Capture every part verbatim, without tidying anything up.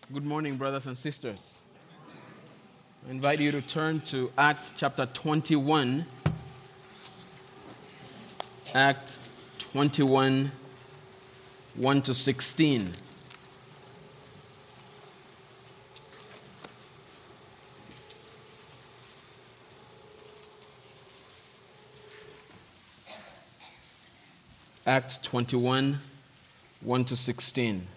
Good morning, brothers and sisters. I invite you to turn to Acts chapter twenty-one. Acts twenty-one, one to sixteen. Acts twenty-one, one to sixteen.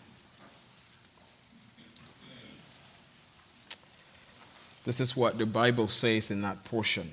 This is what the Bible says in that portion.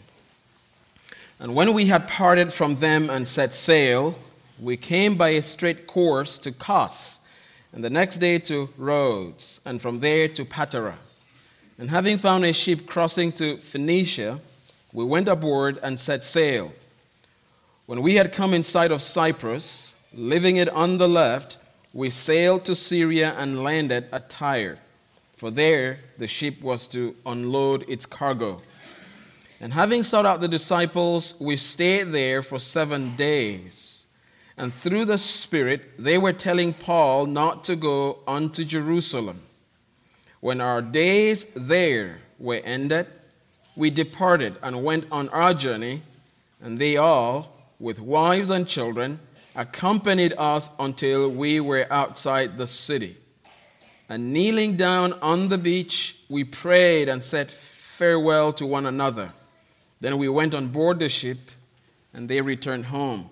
And when we had parted from them and set sail, we came by a straight course to Kos, and the next day to Rhodes, and from there to Patara. And having found a ship crossing to Phoenicia, we went aboard and set sail. When we had come in sight of Cyprus, leaving it on the left, we sailed to Syria and landed at Tyre. For there the ship was to unload its cargo. And having sought out the disciples, we stayed there for seven days. And through the Spirit, they were telling Paul not to go unto Jerusalem. When our days there were ended, we departed and went on our journey, and they all, with wives and children, accompanied us until we were outside the city. And kneeling down on the beach, we prayed and said farewell to one another. Then we went on board the ship, and they returned home.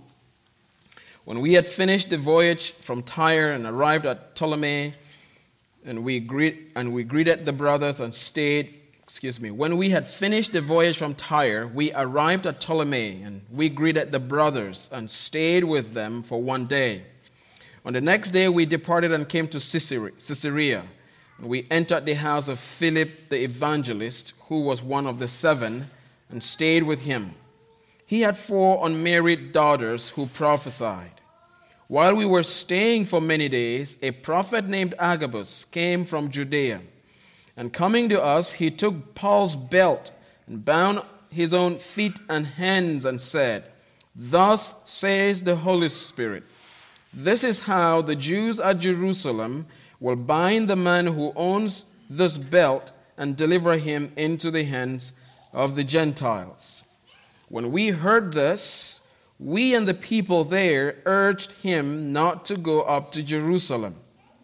When we had finished the voyage from Tyre and arrived at Ptolemy, and we greet and we greeted the brothers and stayed. Excuse me. When we had finished the voyage from Tyre, we arrived at Ptolemy, and we greeted the brothers and stayed with them for one day. On the next day, we departed and came to Caesarea. We entered the house of Philip the evangelist, who was one of the seven, and stayed with him. He had four unmarried daughters who prophesied. While we were staying for many days, a prophet named Agabus came from Judea. And coming to us, he took Paul's belt and bound his own feet and hands and said, "Thus says the Holy Spirit, this is how the Jews at Jerusalem will bind the man who owns this belt and deliver him into the hands of the Gentiles." When we heard this, we and the people there urged him not to go up to Jerusalem.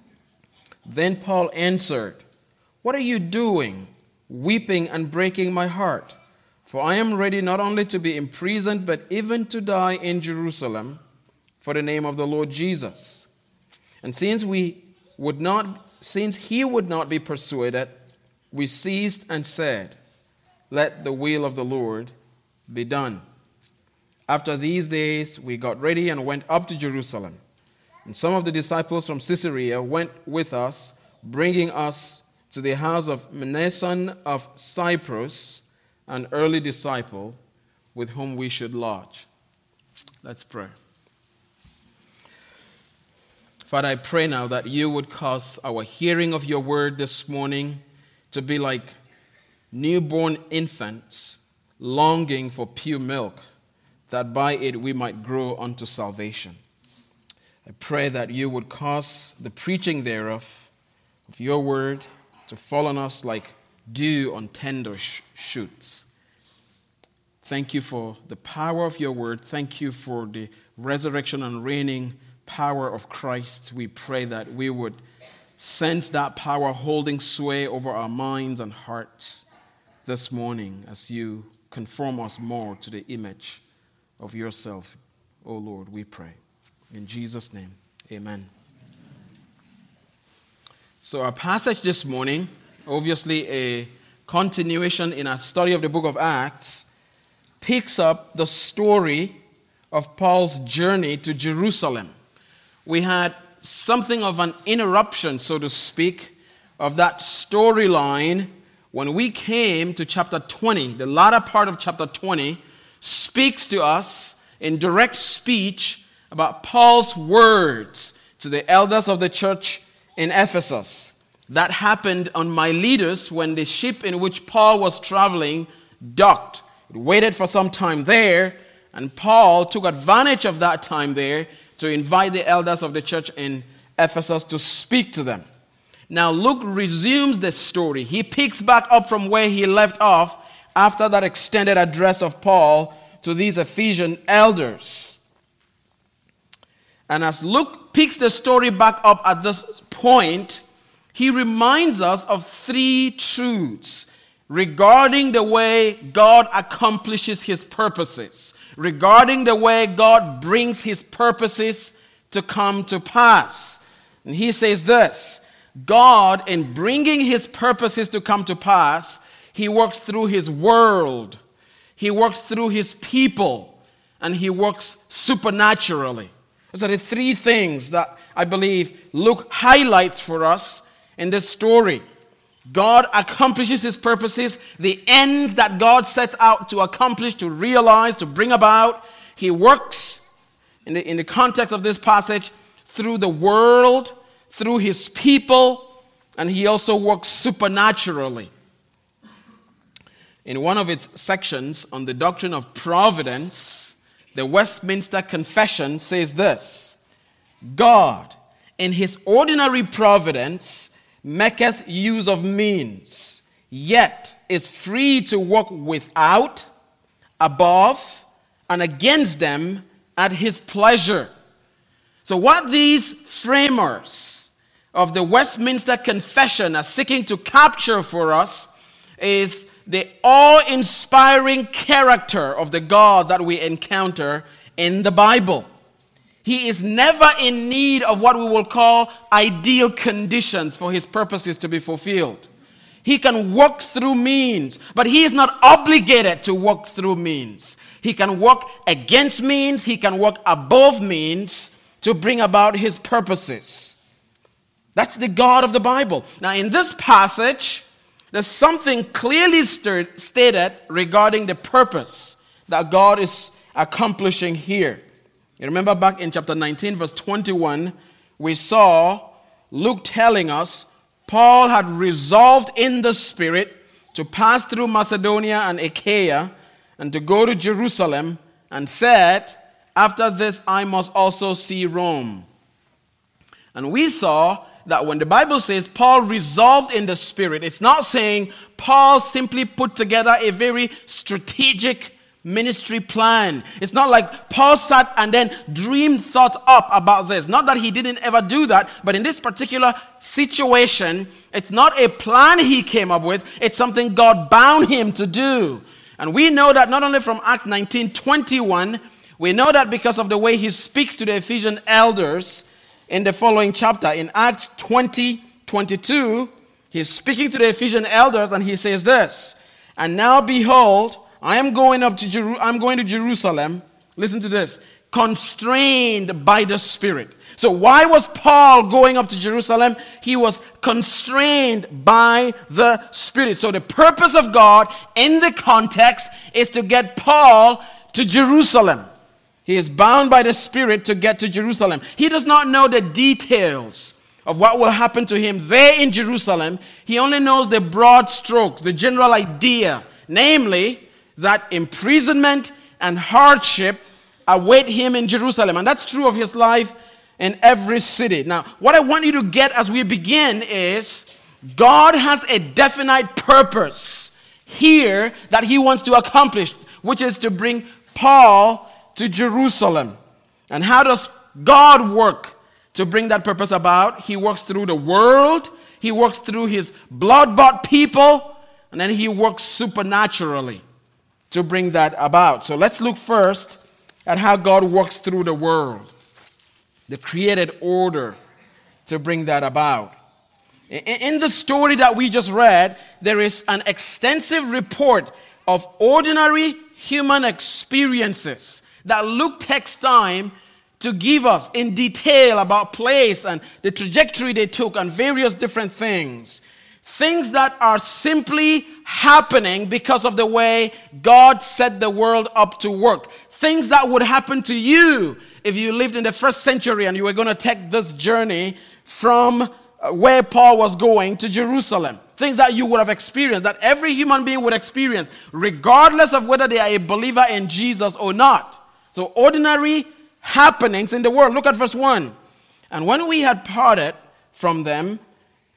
Then Paul answered, "What are you doing, weeping and breaking my heart? For I am ready not only to be imprisoned, but even to die in Jerusalem for the name of the Lord Jesus." And since we would not, since he would not be persuaded, we ceased and said, "Let the will of the Lord be done." After these days, we got ready and went up to Jerusalem. And some of the disciples from Caesarea went with us, bringing us to the house of Mnason of Cyprus, an early disciple with whom we should lodge. Let's pray. Father, I pray now that you would cause our hearing of your word this morning to be like newborn infants longing for pure milk, that by it we might grow unto salvation. I pray that you would cause the preaching thereof, of your word, to fall on us like dew on tender sh- shoots. Thank you for the power of your word. Thank you for the resurrection and reigning power of Christ. We pray that we would sense that power holding sway over our minds and hearts this morning as you conform us more to the image of yourself, O Lord, we pray. In Jesus' name, amen. So our passage this morning, obviously a continuation in our study of the book of Acts, picks up the story of Paul's journey to Jerusalem. We had something of an interruption, so to speak, of that storyline when we came to chapter twenty. The latter part of chapter twenty speaks to us in direct speech about Paul's words to the elders of the church in Ephesus. That happened on Miletus when the ship in which Paul was traveling docked. It waited for some time there, and Paul took advantage of that time there to invite the elders of the church in Ephesus to speak to them. Now Luke resumes the story. He picks back up from where he left off after that extended address of Paul to these Ephesian elders. And as Luke picks the story back up at this point, he reminds us of three truths regarding the way God accomplishes his purposes, regarding the way God brings his purposes to come to pass. And he says this: God, in bringing his purposes to come to pass, he works through his world, he works through his people, and he works supernaturally. Those are the three things that I believe Luke highlights for us in this story. God accomplishes his purposes, the ends that God sets out to accomplish, to realize, to bring about. He works, in the, in the context of this passage, through the world, through his people, and he also works supernaturally. In one of its sections on the doctrine of providence, the Westminster Confession says this: God, in his ordinary providence, maketh use of means, yet is free to work without, above, and against them at his pleasure. So what these framers of the Westminster Confession are seeking to capture for us is the awe-inspiring character of the God that we encounter in the Bible. He is never in need of what we will call ideal conditions for his purposes to be fulfilled. He can work through means, but he is not obligated to work through means. He can work against means, he can work above means to bring about his purposes. That's the God of the Bible. Now, in this passage, there's something clearly st- stated regarding the purpose that God is accomplishing here. You remember back in chapter nineteen, verse twenty-one, we saw Luke telling us Paul had resolved in the Spirit to pass through Macedonia and Achaia and to go to Jerusalem, and said, after this I must also see Rome. And we saw that when the Bible says Paul resolved in the Spirit, it's not saying Paul simply put together a very strategic ministry plan. It's not like Paul sat and then dreamed thought up about this. Not that he didn't ever do that, but in this particular situation, it's not a plan he came up with, it's something God bound him to do. And we know that not only from Acts nineteen twenty-one, we know that because of the way he speaks to the Ephesian elders in the following chapter. In Acts twenty twenty-two, he's speaking to the Ephesian elders and he says this: and now behold, I am going up to Jeru- I'm going to Jerusalem. Listen to this: constrained by the Spirit. So why was Paul going up to Jerusalem? He was constrained by the Spirit. So the purpose of God in the context is to get Paul to Jerusalem. He is bound by the Spirit to get to Jerusalem. He does not know the details of what will happen to him there in Jerusalem. He only knows the broad strokes, the general idea, namely that imprisonment and hardship await him in Jerusalem. And that's true of his life in every city. Now, what I want you to get as we begin is God has a definite purpose here that he wants to accomplish, which is to bring Paul to Jerusalem. And how does God work to bring that purpose about? He works through the world, he works through his blood-bought people, and then he works supernaturally to bring that about. So let's look first at how God works through the world, the created order to bring that about. In the story that we just read, there is an extensive report of ordinary human experiences that Luke takes time to give us in detail about place and the trajectory they took and various different things. Things that are simply happening because of the way God set the world up to work. Things that would happen to you if you lived in the first century and you were going to take this journey from where Paul was going to Jerusalem. Things that you would have experienced, that every human being would experience, regardless of whether they are a believer in Jesus or not. So ordinary happenings in the world. Look at verse one. And when we had parted from them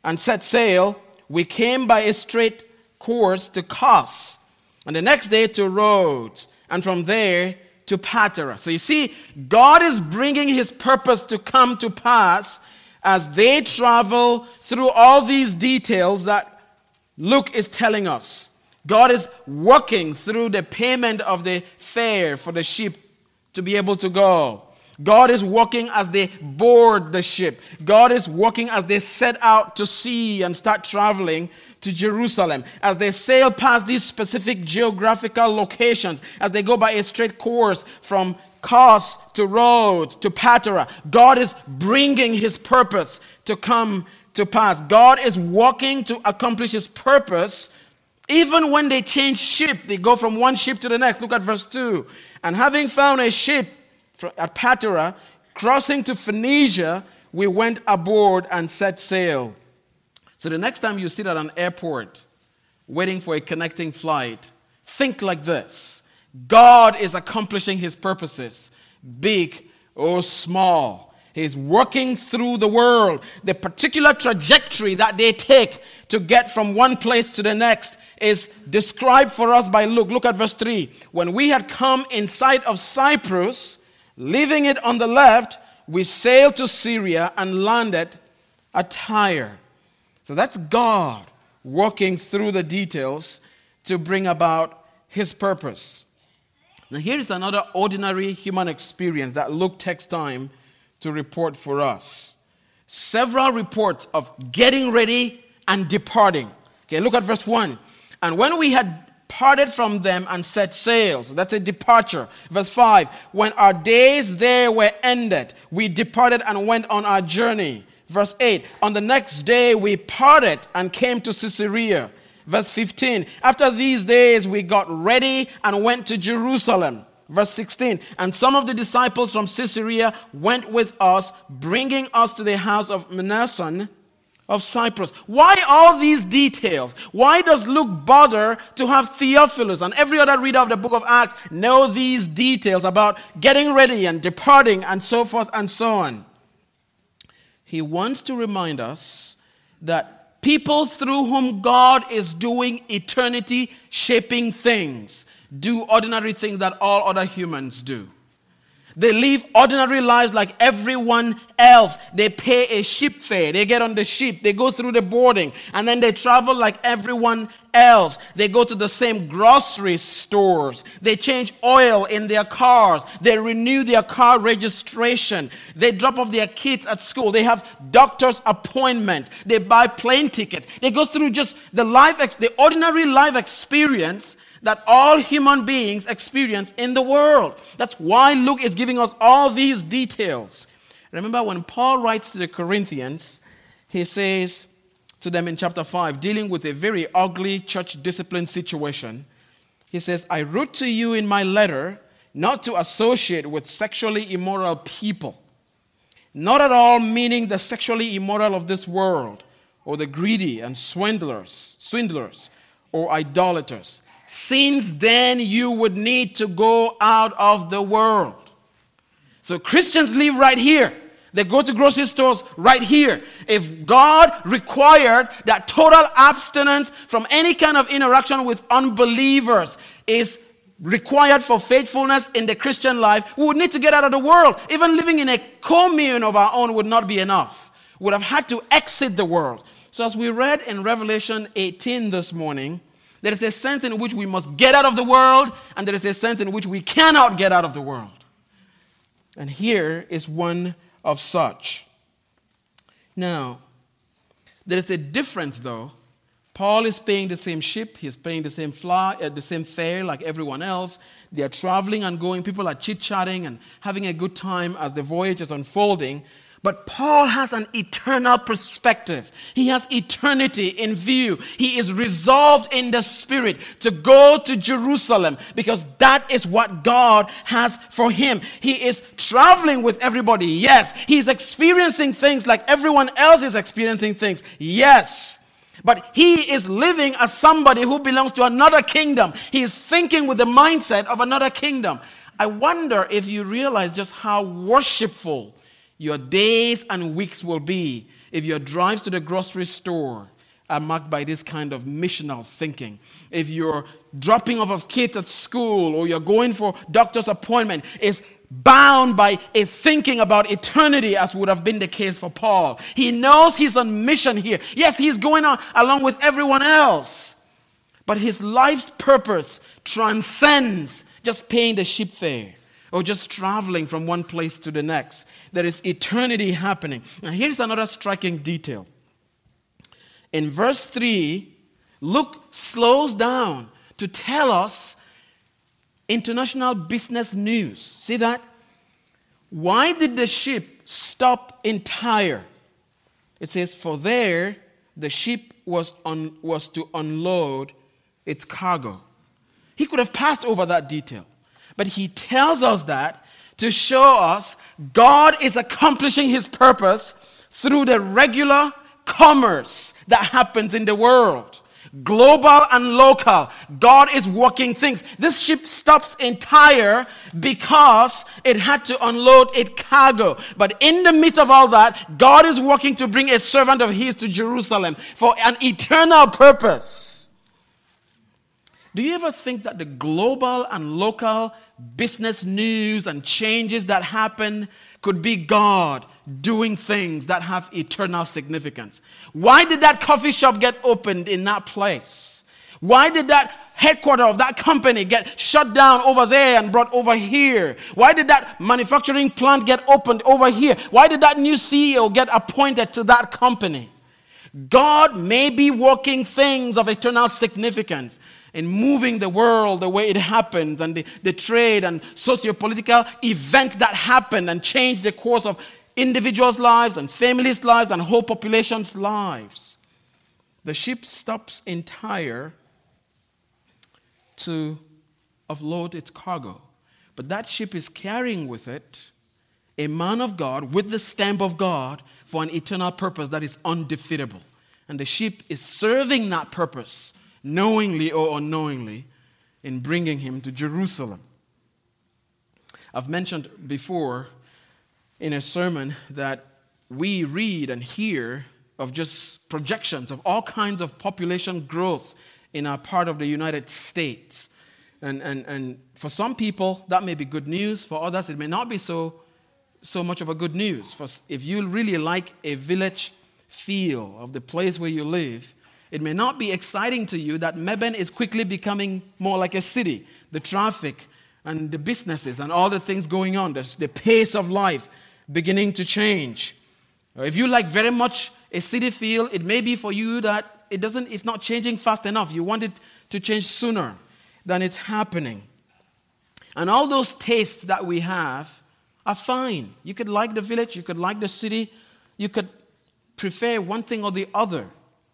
and set sail, we came by a straight course to Kos, and the next day to Rhodes, and from there to Patara. So you see, God is bringing his purpose to come to pass as they travel through all these details that Luke is telling us. God is working through the payment of the fare for the ship to be able to go. God is working as they board the ship. God is working as they set out to sea and start traveling to Jerusalem. As they sail past these specific geographical locations, as they go by a straight course from Kos to Rhodes to Patara, God is bringing his purpose to come to pass. God is working to accomplish his purpose. Even when they change ship, they go from one ship to the next. Look at verse two. And having found a ship at Patara, crossing to Phoenicia, we went aboard and set sail. So the next time you sit at an airport waiting for a connecting flight, think like this. God is accomplishing his purposes, big or small. He's working through the world. The particular trajectory that they take to get from one place to the next is described for us by Luke. Look at verse three. When we had come in sight of Cyprus, leaving it on the left, we sailed to Syria and landed at Tyre. So that's God working through the details to bring about his purpose. Now here's another ordinary human experience that Luke takes time to report for us. Several reports of getting ready and departing. Okay, look at verse one. And when we had parted from them and set sail, so that's a departure. Verse five, when our days there were ended, we departed and went on our journey. Verse eight, on the next day we parted and came to Caesarea. Verse fifteen, after these days we got ready and went to Jerusalem. Verse sixteen, and some of the disciples from Caesarea went with us, bringing us to the house of Mnason of Cyprus. Why all these details? Why does Luke bother to have Theophilus and every other reader of the book of Acts know these details about getting ready and departing and so forth and so on? He wants to remind us that people through whom God is doing eternity-shaping things do ordinary things that all other humans do. They live ordinary lives like everyone else. They pay a ship fare. They get on the ship. They go through the boarding. And then they travel like everyone else. They go to the same grocery stores. They change oil in their cars. They renew their car registration. They drop off their kids at school. They have doctor's appointments. They buy plane tickets. They go through just the life, ex- the ordinary life experience that all human beings experience in the world. That's why Luke is giving us all these details. Remember when Paul writes to the Corinthians, he says to them in chapter five, dealing with a very ugly church discipline situation, he says, I wrote to you in my letter not to associate with sexually immoral people, not at all meaning the sexually immoral of this world, or the greedy and swindlers, swindlers, or idolaters. Since then you would need to go out of the world. So Christians live right here. They go to grocery stores right here. If God required that total abstinence from any kind of interaction with unbelievers is required for faithfulness in the Christian life, we would need to get out of the world. Even living in a commune of our own would not be enough. We would have had to exit the world. So as we read in Revelation eighteen this morning, there is a sense in which we must get out of the world, and there is a sense in which we cannot get out of the world. And here is one of such. Now, there is a difference, though. Paul is paying the same ship. He's paying the same fly, uh, the same fare like everyone else. They are traveling and going. People are chit-chatting and having a good time as the voyage is unfolding. But Paul has an eternal perspective. He has eternity in view. He is resolved in the spirit to go to Jerusalem because that is what God has for him. He is traveling with everybody. Yes. He's experiencing things like everyone else is experiencing things. Yes. But he is living as somebody who belongs to another kingdom. He is thinking with the mindset of another kingdom. I wonder if you realize just how worshipful your days and weeks will be if your drives to the grocery store are marked by this kind of missional thinking, if you're dropping off of kids at school or you're going for doctor's appointment, is bound by a thinking about eternity, as would have been the case for Paul. He knows he's on mission here. Yes, he's going on along with everyone else, but his life's purpose transcends just paying the ship fare or just traveling from one place to the next. There is eternity happening. Now, here's another striking detail. In verse three, Luke slows down to tell us international business news. See that? Why did the ship stop in Tyre? It says, for there the ship was, on, was to unload its cargo. He could have passed over that detail, but he tells us that to show us God is accomplishing his purpose through the regular commerce that happens in the world. Global and local. God is working things. This ship stops in Tyre because it had to unload its cargo. But in the midst of all that, God is working to bring a servant of his to Jerusalem for an eternal purpose. Do you ever think that the global and local business news and changes that happen could be God doing things that have eternal significance? Why did that coffee shop get opened in that place? Why did that headquarters of that company get shut down over there and brought over here? Why did that manufacturing plant get opened over here? Why did that new C E O get appointed to that company? God may be working things of eternal significance in moving the world the way it happens, and the, the trade and socio-political events that happened and changed the course of individuals' lives and families' lives and whole populations' lives. The ship stops in Tyre to offload its cargo. But that ship is carrying with it a man of God with the stamp of God for an eternal purpose that is undefeatable. And the ship is serving that purpose, knowingly or unknowingly, in bringing him to Jerusalem. I've mentioned before in a sermon that we read and hear of just projections of all kinds of population growth in our part of the United States. And, and, and for some people, that may be good news. For others, it may not be so, so much of a good news. For if you really like a village feel of the place where you live, it may not be exciting to you that Mebane is quickly becoming more like a city. The traffic and the businesses and all the things going on, the, the pace of life beginning to change. If you like very much a city feel, it may be for you that it doesn't, it's not changing fast enough. You want it to change sooner than it's happening. And all those tastes that we have are fine. You could like the village, you could like the city, you could prefer one thing or the other.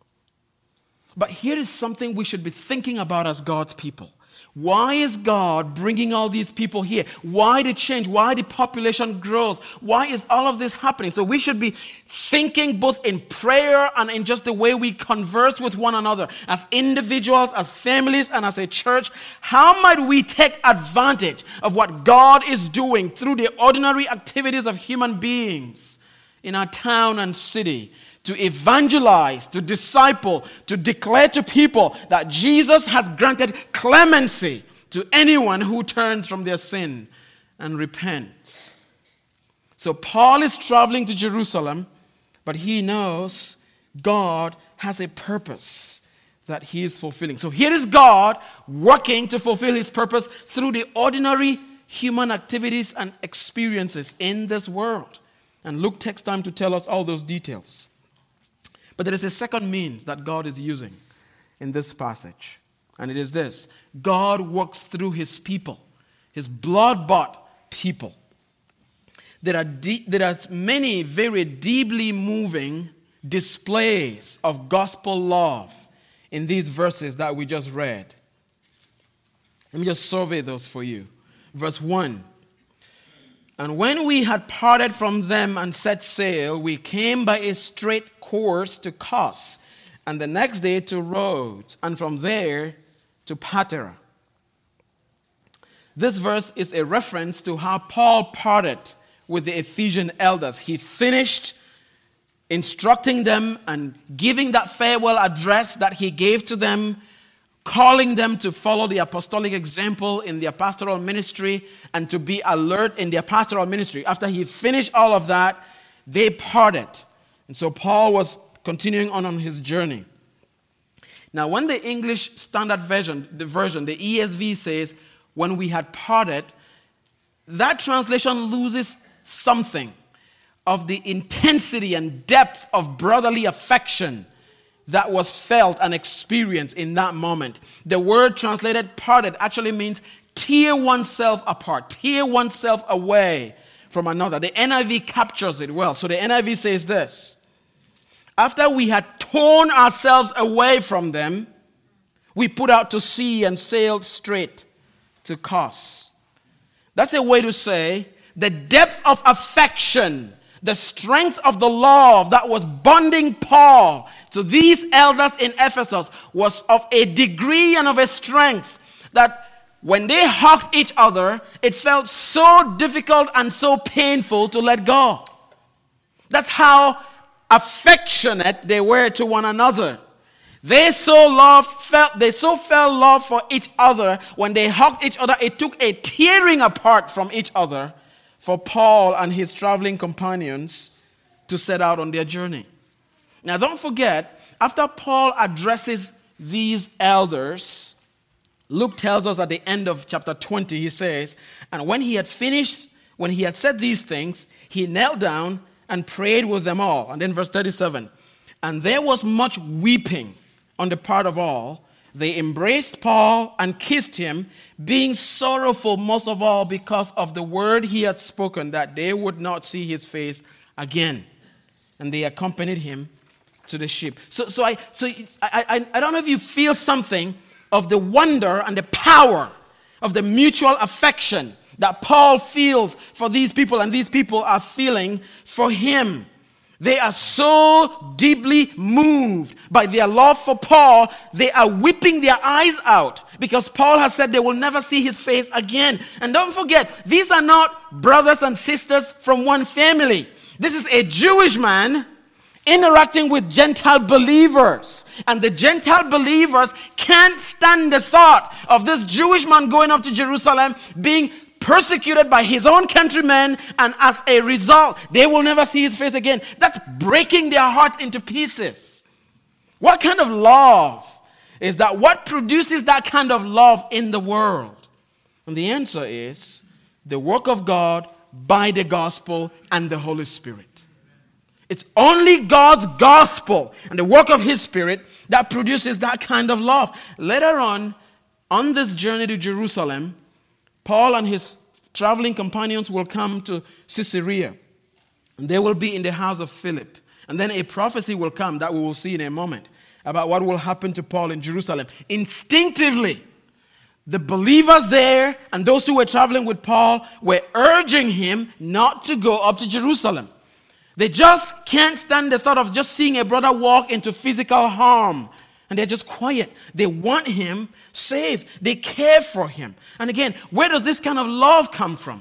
But here is something we should be thinking about as God's people. Why is God bringing all these people here? Why the change? Why the population growth? Why is all of this happening? So we should be thinking both in prayer and in just the way we converse with one another as individuals, as families, and as a church. How might we take advantage of what God is doing through the ordinary activities of human beings in our town and city to evangelize, to disciple, to declare to people that Jesus has granted clemency to anyone who turns from their sin and repents. So Paul is traveling to Jerusalem, but he knows God has a purpose that he is fulfilling. So here is God working to fulfill his purpose through the ordinary human activities and experiences in this world. And Luke takes time to tell us all those details. But there is a second means that God is using in this passage. And it is this: God works through his people, his blood-bought people. There are, de- there are many very deeply moving displays of gospel love in these verses that we just read. Let me just survey those for you. Verse one. And when we had parted from them and set sail, we came by a straight course to Kos, and the next day to Rhodes, and from there to Patara. This verse is a reference to how Paul parted with the Ephesian elders. He finished instructing them and giving that farewell address that he gave to them, calling them to follow the apostolic example in their pastoral ministry and to be alert in their pastoral ministry. After he finished all of that, they parted. And so Paul was continuing on on his journey. Now, when the English Standard Version, the version, the E S V says, when we had parted, that translation loses something of the intensity and depth of brotherly affection that was felt and experienced in that moment. The word translated parted actually means tear oneself apart, tear oneself away from another. The N I V captures it well. So the N I V says this: after we had torn ourselves away from them, we put out to sea and sailed straight to Kos. That's a way to say the depth of affection, the strength of the love that was bonding Paul to these elders in Ephesus was of a degree and of a strength that when they hugged each other, it felt so difficult and so painful to let go. That's how affectionate they were to one another. They so loved, felt, they so felt love for each other when they hugged each other. It took a tearing apart from each other for Paul and his traveling companions to set out on their journey. Now, don't forget, after Paul addresses these elders, Luke tells us at the end of chapter twenty, he says, and when he had finished, when he had said these things, he knelt down and prayed with them all. And then verse thirty-seven, and there was much weeping on the part of all. They embraced Paul and kissed him, being sorrowful most of all because of the word he had spoken, that they would not see his face again. And they accompanied him to the ship. So, so, I, so I, I, I don't know if you feel something of the wonder and the power of the mutual affection that Paul feels for these people, and these people are feeling for him. They are so deeply moved by their love for Paul, they are weeping their eyes out because Paul has said they will never see his face again. And don't forget, these are not brothers and sisters from one family. This is a Jewish man interacting with Gentile believers. And the Gentile believers can't stand the thought of this Jewish man going up to Jerusalem being persecuted by his own countrymen, and as a result, they will never see his face again. That's breaking their hearts into pieces. What kind of love is that? What produces that kind of love in the world? And the answer is the work of God by the gospel and the Holy Spirit. It's only God's gospel and the work of his Spirit that produces that kind of love. Later on, on this journey to Jerusalem, Paul and his traveling companions will come to Caesarea, and they will be in the house of Philip. And then a prophecy will come that we will see in a moment about what will happen to Paul in Jerusalem. Instinctively, the believers there and those who were traveling with Paul were urging him not to go up to Jerusalem. They just can't stand the thought of just seeing a brother walk into physical harm. And they're just quiet. They want him saved. They care for him. And again, where does this kind of love come from?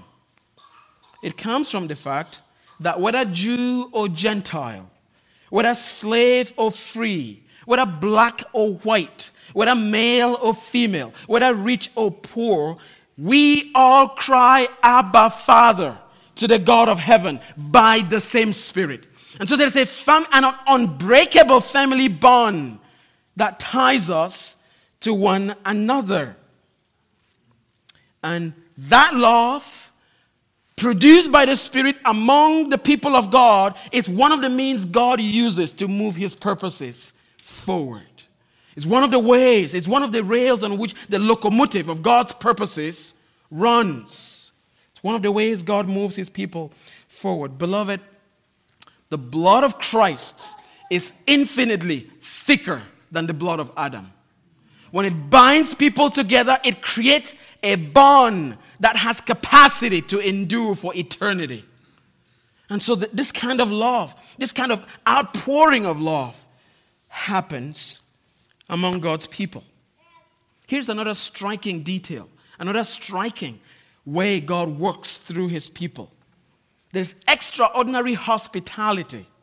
It comes from the fact that whether Jew or Gentile, whether slave or free, whether black or white, whether male or female, whether rich or poor, we all cry, Abba, Father, to the God of heaven by the same Spirit. And so there's a fam- an unbreakable family bond that ties us to one another. And that love produced by the Spirit among the people of God is one of the means God uses to move his purposes forward. It's one of the ways, it's one of the rails on which the locomotive of God's purposes runs. It's one of the ways God moves his people forward. Beloved, the blood of Christ is infinitely thicker than the blood of Adam. When it binds people together, it creates a bond that has capacity to endure for eternity. And so th- this kind of love, this kind of outpouring of love happens among God's people. Here's another striking detail, another striking way God works through his people. There's extraordinary hospitality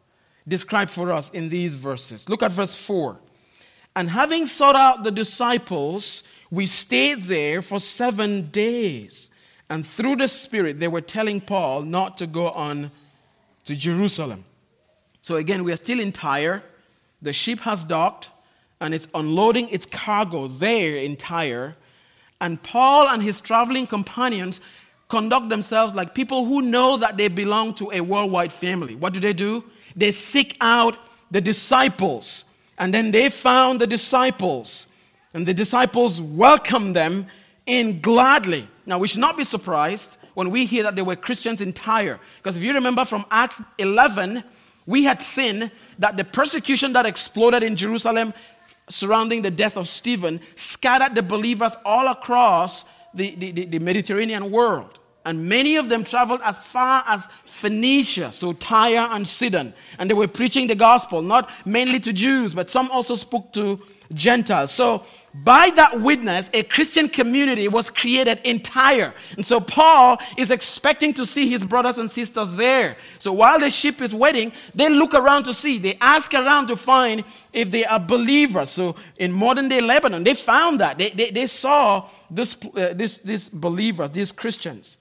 described for us in these verses. Look at verse four. And having sought out the disciples, we stayed there for seven days. And through the Spirit, they were telling Paul not to go on to Jerusalem. So again, we are still in Tyre. The ship has docked, and it's unloading its cargo there in Tyre. And Paul and his traveling companions conduct themselves like people who know that they belong to a worldwide family. What do they do? They seek out the disciples. And then they found the disciples. And the disciples welcomed them in gladly. Now, we should not be surprised when we hear that there were Christians in Tyre. Because if you remember from Acts eleven, we had seen that the persecution that exploded in Jerusalem surrounding the death of Stephen scattered the believers all across the, the, the Mediterranean world. And many of them traveled as far as Phoenicia, so Tyre and Sidon. And they were preaching the gospel, not mainly to Jews, but some also spoke to Gentiles. So by that witness, a Christian community was created in Tyre. And so Paul is expecting to see his brothers and sisters there. So while the ship is waiting, they look around to see. They ask around to find if they are believers. So in modern day Lebanon, they found that. They, they, they saw this, uh, this, these believers, these Christians.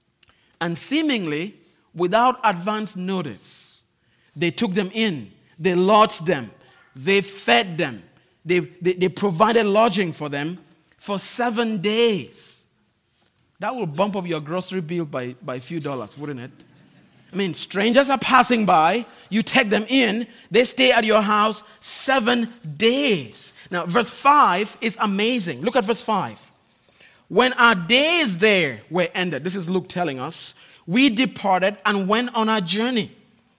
And seemingly, without advance notice, they took them in. They lodged them. They fed them. They, they, they provided lodging for them for seven days. That will bump up your grocery bill by, by a few dollars, wouldn't it? I mean, strangers are passing by. You take them in. They stay at your house seven days. Now, verse five is amazing. Look at verse five. When our days there were ended, this is Luke telling us, we departed and went on our journey.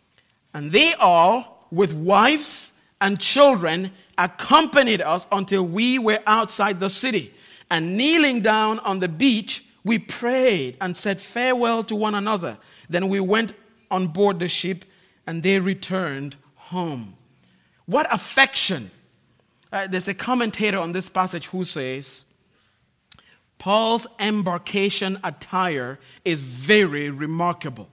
And they all, with wives and children, accompanied us until we were outside the city. And kneeling down on the beach, we prayed and said farewell to one another. Then we went on board the ship, and they returned home. What affection! Uh, there's a commentator on this passage who says, Paul's embarkation at Tyre is very remarkable.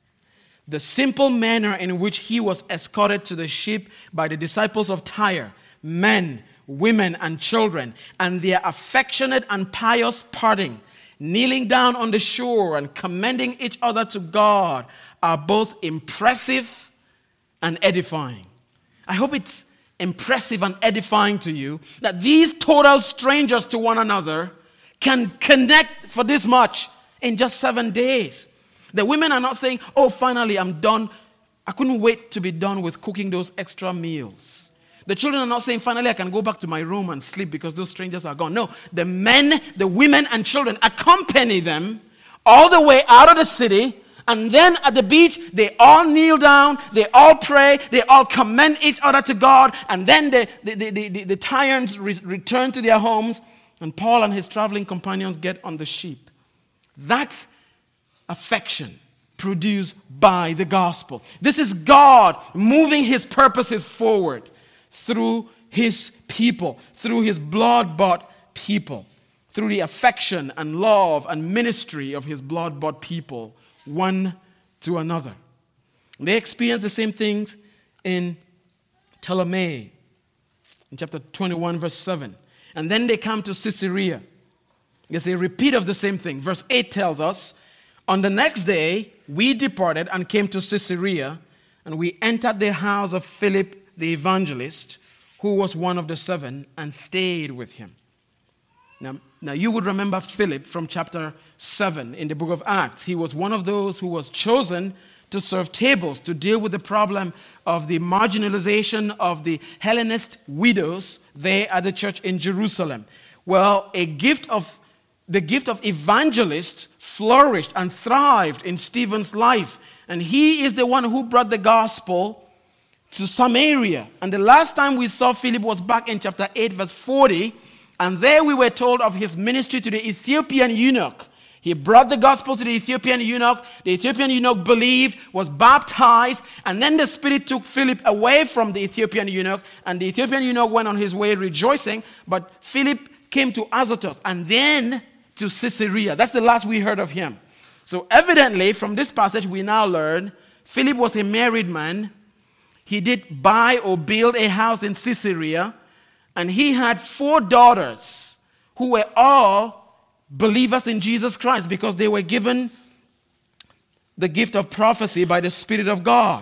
The simple manner in which he was escorted to the ship by the disciples of Tyre, men, women, and children, and their affectionate and pious parting, kneeling down on the shore and commending each other to God, are both impressive and edifying. I hope it's impressive and edifying to you that these total strangers to one another can connect for this much in just seven days. The women are not saying, oh, finally, I'm done. I couldn't wait to be done with cooking those extra meals. The children are not saying, finally, I can go back to my room and sleep because those strangers are gone. No, the men, the women, and children accompany them all the way out of the city. And then at the beach, they all kneel down, they all pray, they all commend each other to God. And then the, the, the, the, the, the Tyrians re- return to their homes. And Paul and his traveling companions get on the ship. That's affection produced by the gospel. This is God moving his purposes forward through his people, through his blood-bought people, through the affection and love and ministry of his blood-bought people, one to another. They experience the same things in Ptolemy, in chapter twenty-one, verse seven. And then they come to Caesarea. It's a repeat of the same thing. Verse eight tells us, on the next day, we departed and came to Caesarea, and we entered the house of Philip the evangelist, who was one of the seven, and stayed with him. Now, now you would remember Philip from chapter seven in the book of Acts. He was one of those who was chosen to serve tables, to deal with the problem of the marginalization of the Hellenist widows there at the church in Jerusalem. Well, a gift of the gift of evangelist flourished and thrived in Stephen's life. And he is the one who brought the gospel to Samaria. And the last time we saw Philip was back in chapter eight, verse forty. And there we were told of his ministry to the Ethiopian eunuch. He brought the gospel to the Ethiopian eunuch. The Ethiopian eunuch believed, was baptized, and then the Spirit took Philip away from the Ethiopian eunuch, and the Ethiopian eunuch went on his way rejoicing, but Philip came to Azotus and then to Caesarea. That's the last we heard of him. So evidently, from this passage, we now learn Philip was a married man. he did buy or build a house in Caesarea, and he had four daughters who were all believers in Jesus Christ because they were given the gift of prophecy by the Spirit of God.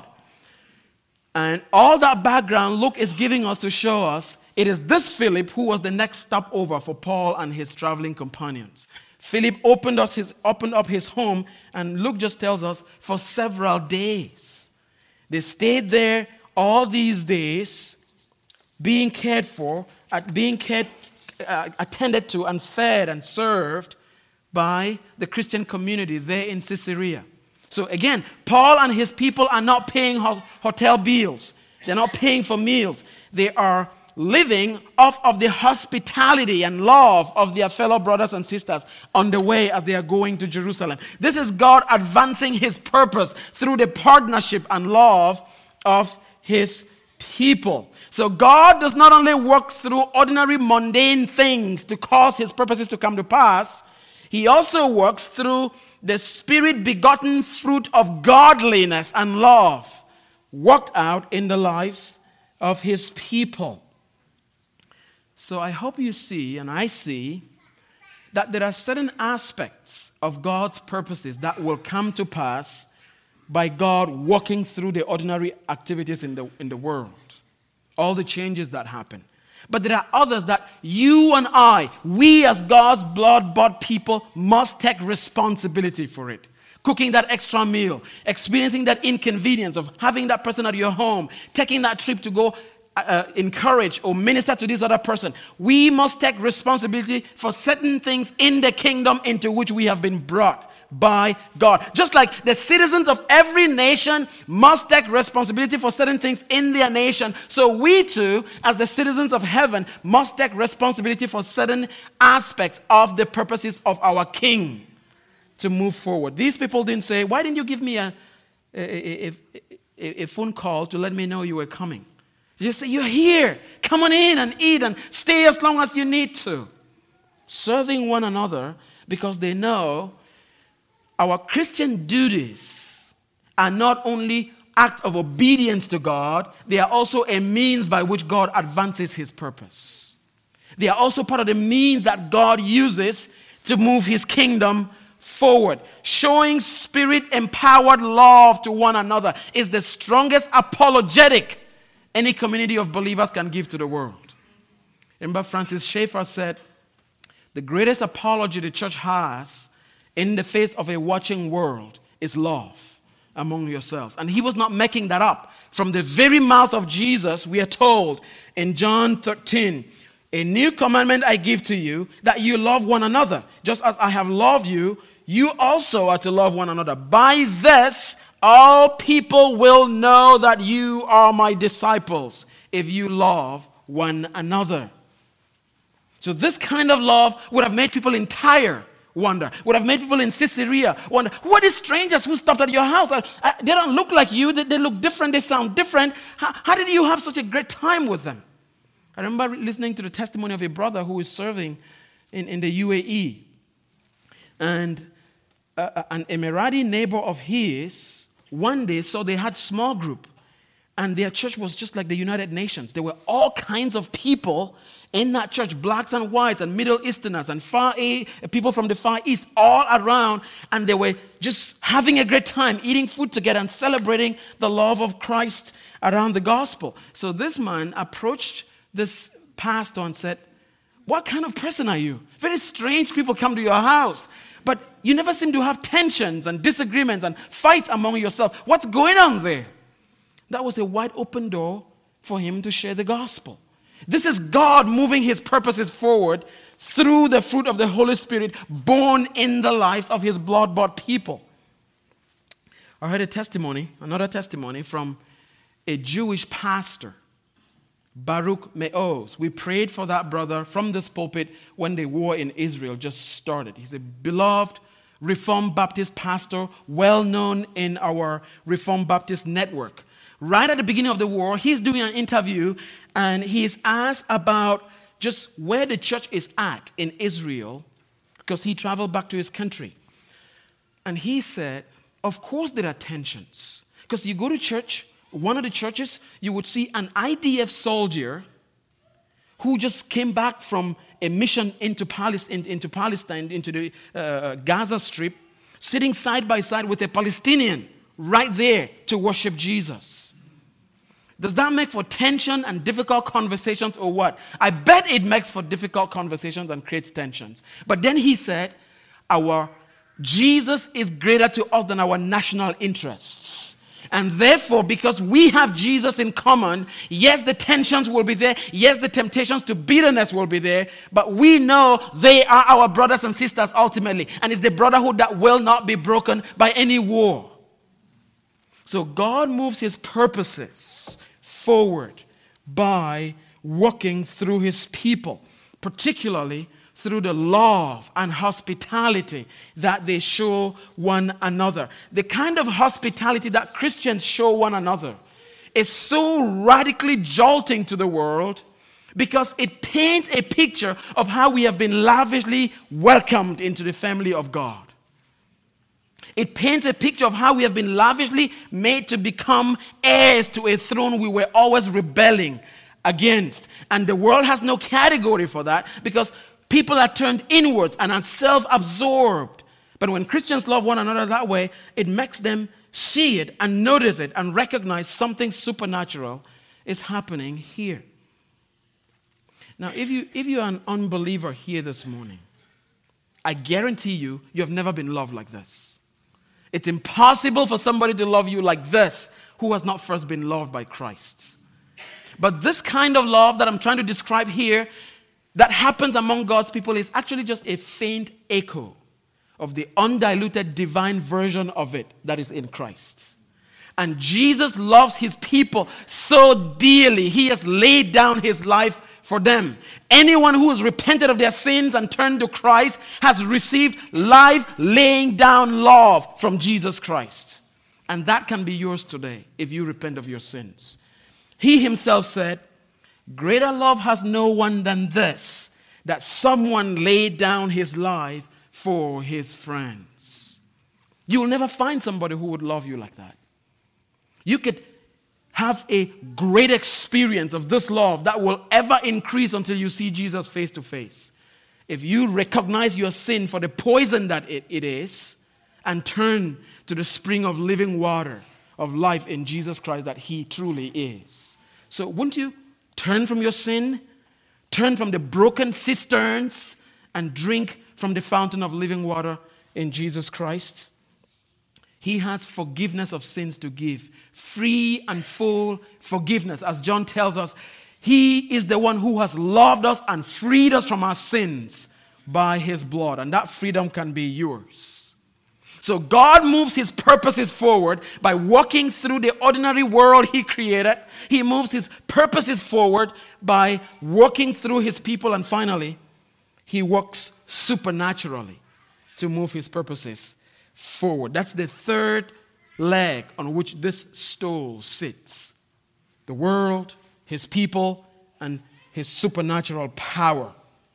And all that background Luke is giving us to show us it is this Philip who was the next stopover for Paul and his traveling companions. Philip opened up his, opened up his home, and Luke just tells us, for several days. They stayed there all these days, being cared for, being cared, uh, attended to and fed and served by the Christian community there in Caesarea. So again, Paul and his people are not paying ho- hotel bills. They're not paying for meals. They are living off of the hospitality and love of their fellow brothers and sisters on the way as they are going to Jerusalem. This is God advancing his purpose through the partnership and love of his people. So God does not only work through ordinary mundane things to cause his purposes to come to pass, he also works through the Spirit-begotten fruit of godliness and love worked out in the lives of his people. So I hope you see, and I see, that there are certain aspects of God's purposes that will come to pass by God working through the ordinary activities in the, in the world. All the changes that happen. But there are others that you and I, we as God's blood-bought people, must take responsibility for it. Cooking that extra meal, experiencing that inconvenience of having that person at your home, taking that trip to go uh, encourage or minister to this other person. We must take responsibility for certain things in the kingdom into which we have been brought by God. Just like the citizens of every nation must take responsibility for certain things in their nation, so we too, as the citizens of heaven, must take responsibility for certain aspects of the purposes of our King to move forward. These people didn't say, why didn't you give me a, a, a, a, a phone call to let me know you were coming? They just say, you're here. Come on in and eat and stay as long as you need to. Serving one another because they know our Christian duties are not only acts of obedience to God, they are also a means by which God advances his purpose. They are also part of the means that God uses to move his kingdom forward. Showing Spirit-empowered love to one another is the strongest apologetic any community of believers can give to the world. Remember, Francis Schaeffer said, the greatest apology the church has in the face of a watching world is love among yourselves. And he was not making that up. From the very mouth of Jesus, we are told in John thirteen, a new commandment I give to you, that you love one another. Just as I have loved you, you also are to love one another. By this, all people will know that you are my disciples, if you love one another. So this kind of love would have made people in Tyre wonder, would have made people in Caesarea wonder, who are these strangers who stopped at your house? I, I, they don't look like you, they, they look different, they sound different. How, how did you have such a great time with them? I remember listening to the testimony of a brother who is serving in, in the U A E. And uh, an Emirati neighbor of his one day saw they had small group, and their church was just like the United Nations. There were all kinds of people in that church, blacks and whites and Middle Easterners and far a, people from the Far East, all around, and they were just having a great time, eating food together and celebrating the love of Christ around the gospel. So this man approached this pastor and said, what kind of person are you? Very strange people come to your house, but you never seem to have tensions and disagreements and fights among yourself. What's going on there? That was a wide open door for him to share the gospel. This is God moving his purposes forward through the fruit of the Holy Spirit born in the lives of his blood-bought people. I heard a testimony, another testimony from a Jewish pastor, Baruch Me'oz. We prayed for that brother from this pulpit when the war in Israel just started. He's a beloved Reformed Baptist pastor, well known in our Reformed Baptist network. Right at the beginning of the war, he's doing an interview and he's asked about just where the church is at in Israel because he traveled back to his country. And he said, of course there are tensions because you go to church one of the churches, you would see an I D F soldier who just came back from a mission into Palestine, into, Palestine, into the uh, Gaza Strip, sitting side by side with a Palestinian right there to worship Jesus. Does that make for tension and difficult conversations or what? I bet it makes for difficult conversations and creates tensions. But then he said, our Jesus is greater to us than our national interests. And therefore, because we have Jesus in common, yes, the tensions will be there. Yes, the temptations to bitterness will be there. But we know they are our brothers and sisters ultimately. And it's the brotherhood that will not be broken by any war. So God moves his purposes forward by working through his people, particularly through the love and hospitality that they show one another. The kind of hospitality that Christians show one another is so radically jolting to the world because it paints a picture of how we have been lavishly welcomed into the family of God. It paints a picture of how we have been lavishly made to become heirs to a throne we were always rebelling against. And the world has no category for that because people are turned inwards and are self-absorbed. But when Christians love one another that way, it makes them see it and notice it and recognize something supernatural is happening here. Now, if you, if you're an unbeliever here this morning, I guarantee you, you have never been loved like this. It's impossible for somebody to love you like this who has not first been loved by Christ. But this kind of love that I'm trying to describe here that happens among God's people is actually just a faint echo of the undiluted divine version of it that is in Christ. And Jesus loves his people so dearly, he has laid down his life for them. Anyone who has repented of their sins and turned to Christ has received life laying down love from Jesus Christ. And that can be yours today if you repent of your sins. He himself said, greater love has no one than this, that someone laid down his life for his friends. You will never find somebody who would love you like that. You could have a great experience of this love that will ever increase until you see Jesus face to face. If you recognize your sin for the poison that it, it is and turn to the spring of living water of life in Jesus Christ that he truly is. So wouldn't you turn from your sin, turn from the broken cisterns, and drink from the fountain of living water in Jesus Christ? He has forgiveness of sins to give. Free and full forgiveness. As John tells us, he is the one who has loved us and freed us from our sins by his blood. And that freedom can be yours. So God moves his purposes forward by walking through the ordinary world he created. He moves his purposes forward by walking through his people. And finally, he works supernaturally to move his purposes forward. That's the third leg on which this stool sits. The world, his people, and his supernatural power.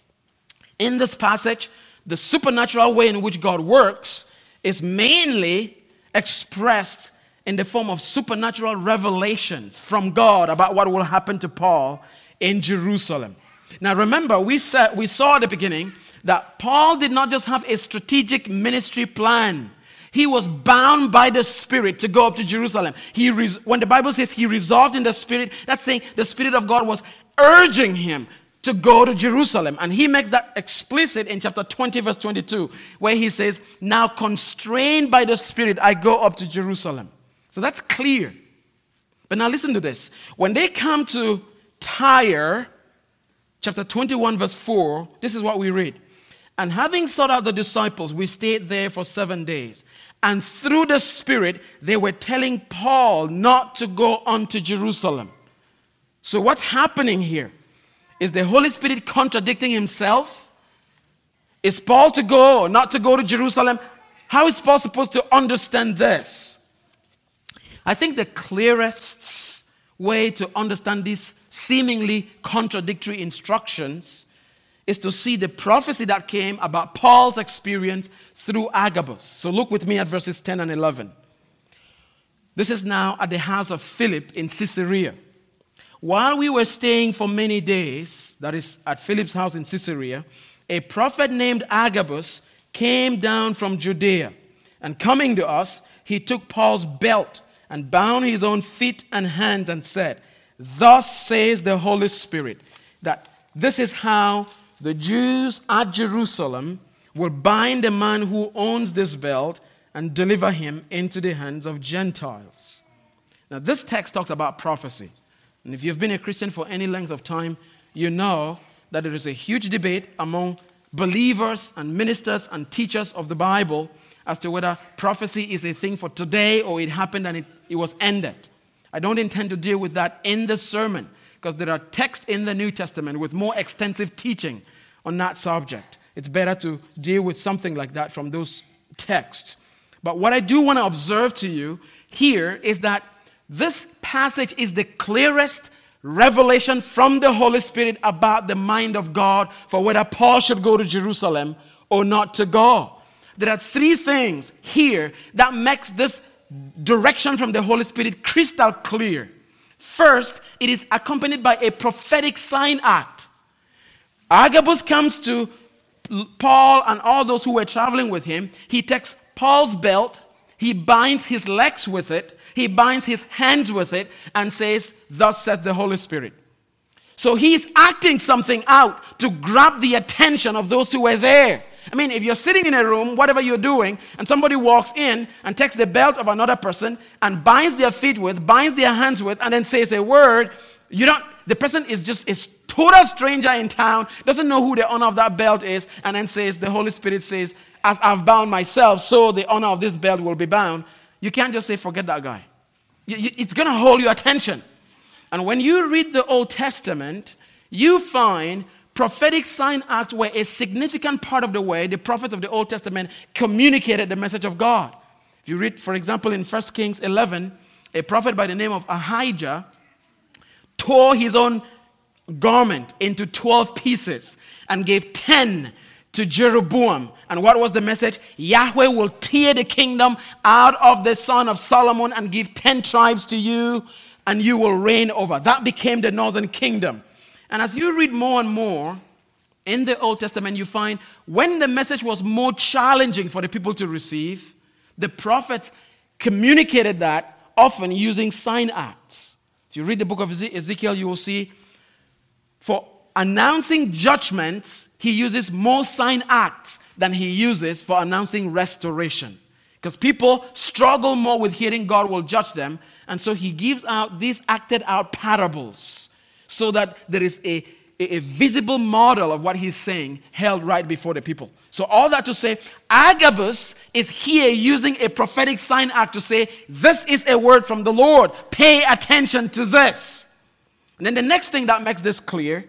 In this passage, the supernatural way in which God works is mainly expressed in the form of supernatural revelations from God about what will happen to Paul in Jerusalem. Now remember, we said, we saw at the beginning that Paul did not just have a strategic ministry plan. He was bound by the Spirit to go up to Jerusalem. He res- when the Bible says he resolved in the Spirit, that's saying the Spirit of God was urging him to go to Jerusalem. And he makes that explicit in chapter twenty, verse twenty-two, where he says, now constrained by the Spirit, I go up to Jerusalem. So that's clear. But now listen to this. When they come to Tyre, chapter twenty-one, verse four, this is what we read. And having sought out the disciples, we stayed there for seven days. And through the Spirit, they were telling Paul not to go on to Jerusalem. So what's happening here? Is the Holy Spirit contradicting himself? Is Paul to go or not to go to Jerusalem? How is Paul supposed to understand this? I think the clearest way to understand these seemingly contradictory instructions is to see the prophecy that came about Paul's experience through Agabus. So look with me at verses ten and eleven. This is now at the house of Philip in Caesarea. While we were staying for many days, that is at Philip's house in Caesarea, a prophet named Agabus came down from Judea. And coming to us, he took Paul's belt and bound his own feet and hands and said, "Thus says the Holy Spirit, that this is how the Jews at Jerusalem will bind the man who owns this belt and deliver him into the hands of Gentiles." Now, this text talks about prophecy. And if you've been a Christian for any length of time, you know that there is a huge debate among believers and ministers and teachers of the Bible as to whether prophecy is a thing for today or it happened and it, it was ended. I don't intend to deal with that in this sermon because there are texts in the New Testament with more extensive teaching on that subject. It's better to deal with something like that from those texts. But what I do want to observe to you here is that this passage is the clearest revelation from the Holy Spirit about the mind of God for whether Paul should go to Jerusalem or not to go. There are three things here that makes this direction from the Holy Spirit crystal clear. First, it is accompanied by a prophetic sign act. Agabus comes to Paul and all those who were traveling with him. He takes Paul's belt, he binds his legs with it, he binds his hands with it, and says, "Thus saith the Holy Spirit." So he's acting something out to grab the attention of those who were there. I mean, if you're sitting in a room, whatever you're doing, and somebody walks in and takes the belt of another person and binds their feet with, binds their hands with, and then says a word, you don't, the person is just a total stranger in town, doesn't know who the owner of that belt is, and then says, the Holy Spirit says, "As I've bound myself, so the owner of this belt will be bound." You can't just say, forget that guy. You, you, it's going to hold your attention. And when you read the Old Testament, you find prophetic sign acts were a significant part of the way the prophets of the Old Testament communicated the message of God. If you read, for example, in First Kings eleven, a prophet by the name of Ahijah tore his own garment into twelve pieces and gave ten to Jeroboam. And what was the message? Yahweh will tear the kingdom out of the son of Solomon and give ten tribes to you, and you will reign over. That became the northern kingdom. And as you read more and more in the Old Testament, you find when the message was more challenging for the people to receive, the prophets communicated that often using sign acts. If you read the book of Ezekiel, you will see for announcing judgments, he uses more sign acts than he uses for announcing restoration. Because people struggle more with hearing God will judge them, and so he gives out these acted out parables so that there is a, a, a visible model of what he's saying held right before the people. So all that to say, Agabus is here using a prophetic sign act to say, this is a word from the Lord. Pay attention to this. And then the next thing that makes this clear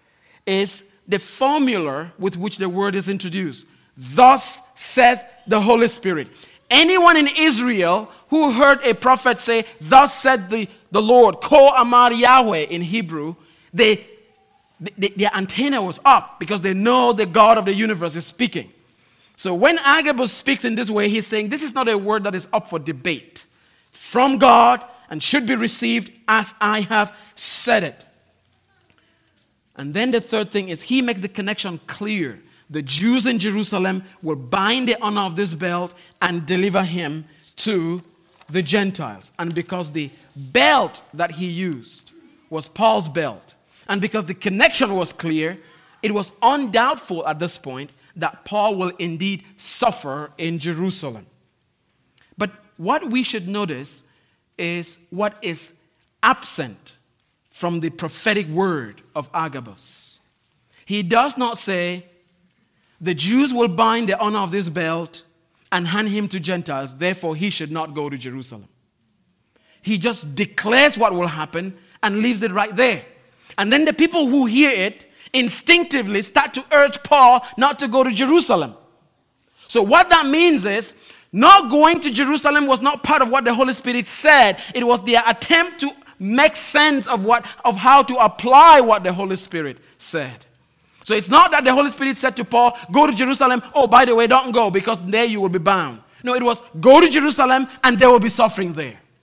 is the formula with which the word is introduced. Thus saith the Holy Spirit. Anyone in Israel who heard a prophet say, thus said the, the Lord, Ko Amar Yahweh in Hebrew, they, they, their antenna was up because they know the God of the universe is speaking. So when Agabus speaks in this way, he's saying this is not a word that is up for debate. It's from God and should be received as I have said it. And then the third thing is he makes the connection clear. The Jews in Jerusalem will bind the honor of this belt and deliver him to the Gentiles. And because the belt that he used was Paul's belt, and because the connection was clear, it was undoubtful at this point that Paul will indeed suffer in Jerusalem. But what we should notice is what is absent from the prophetic word of Agabus. He does not say, the Jews will bind the honor of this belt and hand him to Gentiles, therefore he should not go to Jerusalem. He just declares what will happen and leaves it right there. And then the people who hear it instinctively start to urge Paul not to go to Jerusalem. So what that means is, not going to Jerusalem was not part of what the Holy Spirit said. It was their attempt to make sense of what, of how to apply what the Holy Spirit said. So it's not that the Holy Spirit said to Paul, go to Jerusalem. Oh, by the way, don't go because there you will be bound. No, it was go to Jerusalem and there will be suffering there.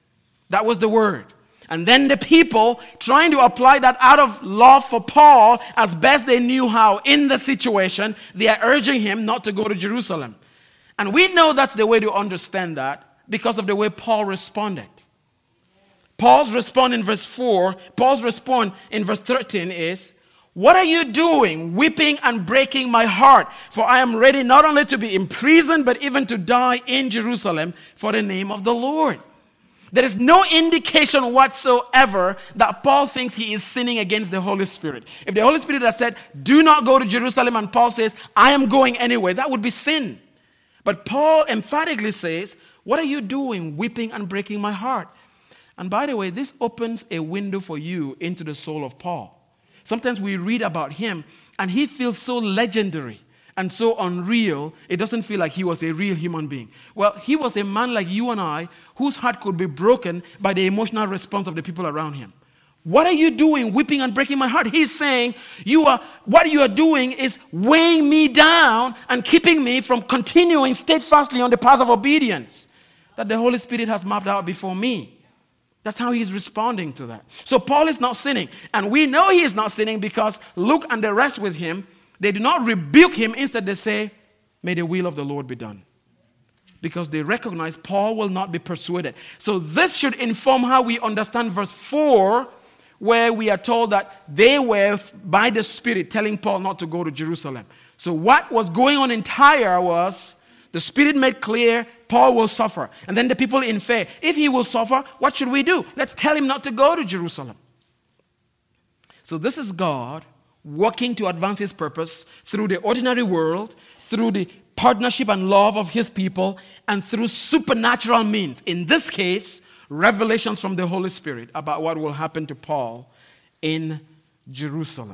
That was the word. And then the people, trying to apply that out of love for Paul as best they knew how in the situation, they are urging him not to go to Jerusalem. And we know that's the way to understand that because of the way Paul responded. Paul's response in verse four, Paul's response in verse thirteen is, "What are you doing, weeping and breaking my heart? For I am ready not only to be imprisoned, but even to die in Jerusalem for the name of the Lord." There is no indication whatsoever that Paul thinks he is sinning against the Holy Spirit. If the Holy Spirit had said, "Do not go to Jerusalem," and Paul says, "I am going anyway," that would be sin. But Paul emphatically says, "What are you doing, weeping and breaking my heart?" And by the way, this opens a window for you into the soul of Paul. Sometimes we read about him, and he feels so legendary and so unreal, it doesn't feel like he was a real human being. Well, he was a man like you and I, whose heart could be broken by the emotional response of the people around him. What are you doing, weeping and breaking my heart? He's saying, you are, what you are doing is weighing me down and keeping me from continuing steadfastly on the path of obedience that the Holy Spirit has mapped out before me. That's how he's responding to that. So Paul is not sinning. And we know he is not sinning because Luke and the rest with him, they do not rebuke him. Instead, they say, "May the will of the Lord be done." Because they recognize Paul will not be persuaded. So this should inform how we understand verse four, where we are told that they were, by the Spirit, telling Paul not to go to Jerusalem. So what was going on in Tyre was, the Spirit made clear, Paul will suffer. And then the people infer, if he will suffer, what should we do? Let's tell him not to go to Jerusalem. So this is God working to advance his purpose through the ordinary world, through the partnership and love of his people, and through supernatural means. In this case, revelations from the Holy Spirit about what will happen to Paul in Jerusalem.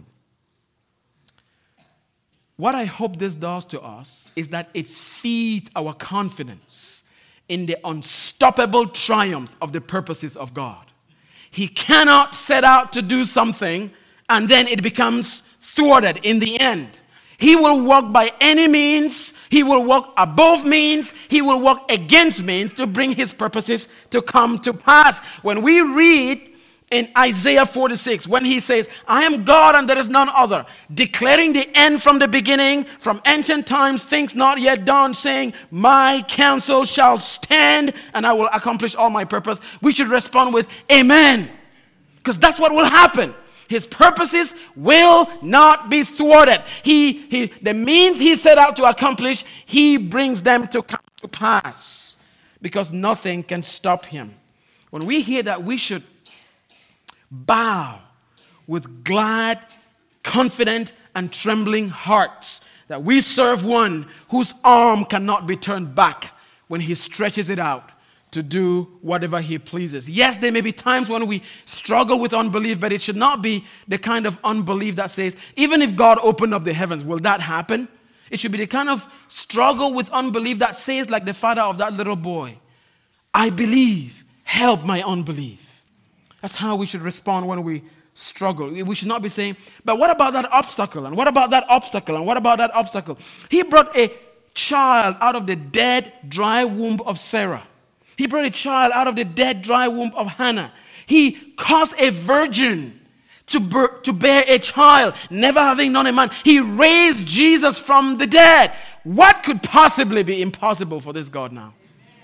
What I hope this does to us is that it feeds our confidence in the unstoppable triumphs of the purposes of God. He cannot set out to do something and then it becomes thwarted in the end. He will work by any means. He will work above means. He will work against means to bring his purposes to come to pass. When we read in Isaiah forty-six, when he says, "I am God and there is none other," declaring the end from the beginning, from ancient times, things not yet done, saying, "My counsel shall stand and I will accomplish all my purpose," we should respond with amen. Because that's what will happen. His purposes will not be thwarted. He, he, the means he set out to accomplish, he brings them to come to pass. Because nothing can stop him. When we hear that, we should bow with glad, confident, and trembling hearts that we serve one whose arm cannot be turned back when he stretches it out to do whatever he pleases. Yes, there may be times when we struggle with unbelief, but it should not be the kind of unbelief that says, even if God opened up the heavens, will that happen? It should be the kind of struggle with unbelief that says, like the father of that little boy, "I believe, help my unbelief." That's how we should respond when we struggle. We should not be saying, "But what about that obstacle? And what about that obstacle? And what about that obstacle?" He brought a child out of the dead, dry womb of Sarah. He brought a child out of the dead, dry womb of Hannah. He caused a virgin to, ber- to bear a child, never having known a man. He raised Jesus from the dead. What could possibly be impossible for this God now?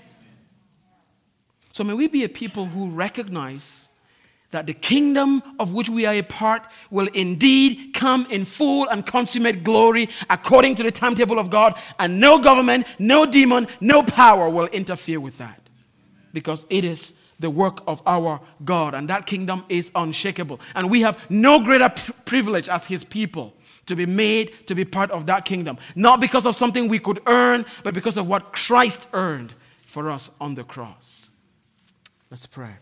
So may we be a people who recognize that the kingdom of which we are a part will indeed come in full and consummate glory according to the timetable of God, and no government, no demon, no power will interfere with that. Because it is the work of our God, and that kingdom is unshakable. And we have no greater p- privilege as his people to be made to be part of that kingdom. Not because of something we could earn, but because of what Christ earned for us on the cross. Let's pray.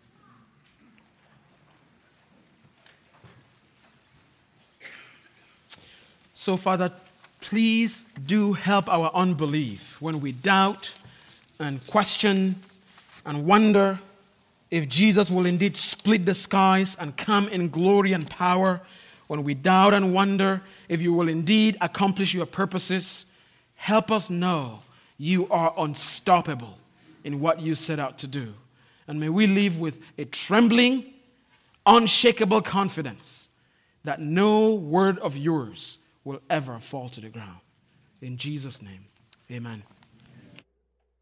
So, Father, please do help our unbelief when we doubt and question and wonder if Jesus will indeed split the skies and come in glory and power. When we doubt and wonder if you will indeed accomplish your purposes, help us know you are unstoppable in what you set out to do. And may we live with a trembling, unshakable confidence that no word of yours will ever fall to the ground. In Jesus' name, amen.